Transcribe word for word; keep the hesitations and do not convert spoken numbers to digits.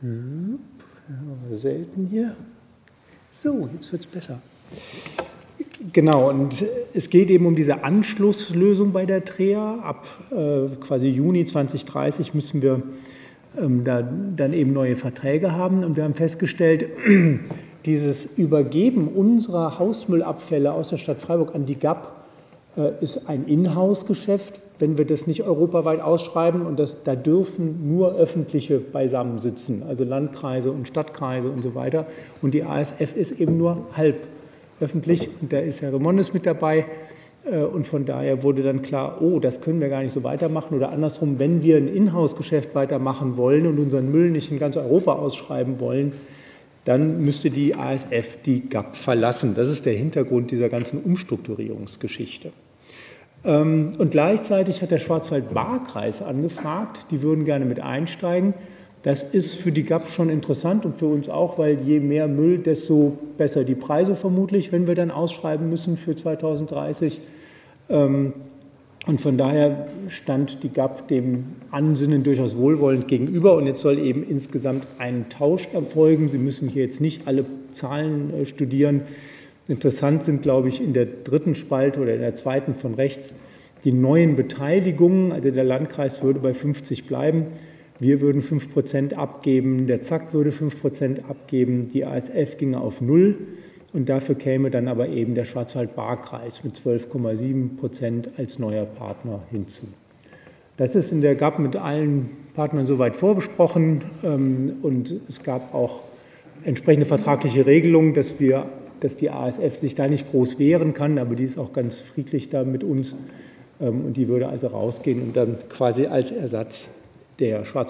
Hm, ja, selten hier. So, jetzt wird es besser. Genau, und es geht eben um diese Anschlusslösung bei der T R E A. Ab äh, quasi Juni zwanzig dreißig müssen wir ähm, da dann eben neue Verträge haben. Und wir haben festgestellt, dieses Übergeben unserer Hausmüllabfälle aus der Stadt Freiburg an die G A P äh, ist ein Inhouse-Geschäft, wenn wir das nicht europaweit ausschreiben. Und das, da dürfen nur Öffentliche beisammensitzen, also Landkreise und Stadtkreise und so weiter. Und die A S F ist eben nur halb öffentlich. Und da ist Herr Remondes mit dabei. Und von daher wurde dann klar, oh, das können wir gar nicht so weitermachen. Oder andersrum, wenn wir ein Inhouse-Geschäft weitermachen wollen und unseren Müll nicht in ganz Europa ausschreiben wollen, dann müsste die A S F die G A P verlassen. Das ist der Hintergrund dieser ganzen Umstrukturierungsgeschichte. Und gleichzeitig hat der Schwarzwald-Baar-Kreis angefragt, die würden gerne mit einsteigen. Das ist für die G A P schon interessant und für uns auch, weil je mehr Müll, desto besser die Preise vermutlich, wenn wir dann ausschreiben müssen für zweitausenddreißig. Und von daher stand die G A P dem Ansinnen durchaus wohlwollend gegenüber. Und jetzt soll eben insgesamt ein Tausch erfolgen. Sie müssen hier jetzt nicht alle Zahlen studieren. Interessant sind, glaube ich, in der dritten Spalte oder in der zweiten von rechts die neuen Beteiligungen. Also der Landkreis würde bei fünfzig bleiben. Wir würden fünf Prozent abgeben, der Z A K würde fünf Prozent abgeben, die A S F ginge auf null und dafür käme dann aber eben der Schwarzwald-Baar-Kreis mit zwölf Komma sieben Prozent als neuer Partner hinzu. Das ist in der G A P mit allen Partnern soweit vorbesprochen und es gab auch entsprechende vertragliche Regelungen, dass, wir, dass die A S F sich da nicht groß wehren kann, aber die ist auch ganz friedlich da mit uns und die würde also rausgehen und dann quasi als Ersatz der Schwarzwald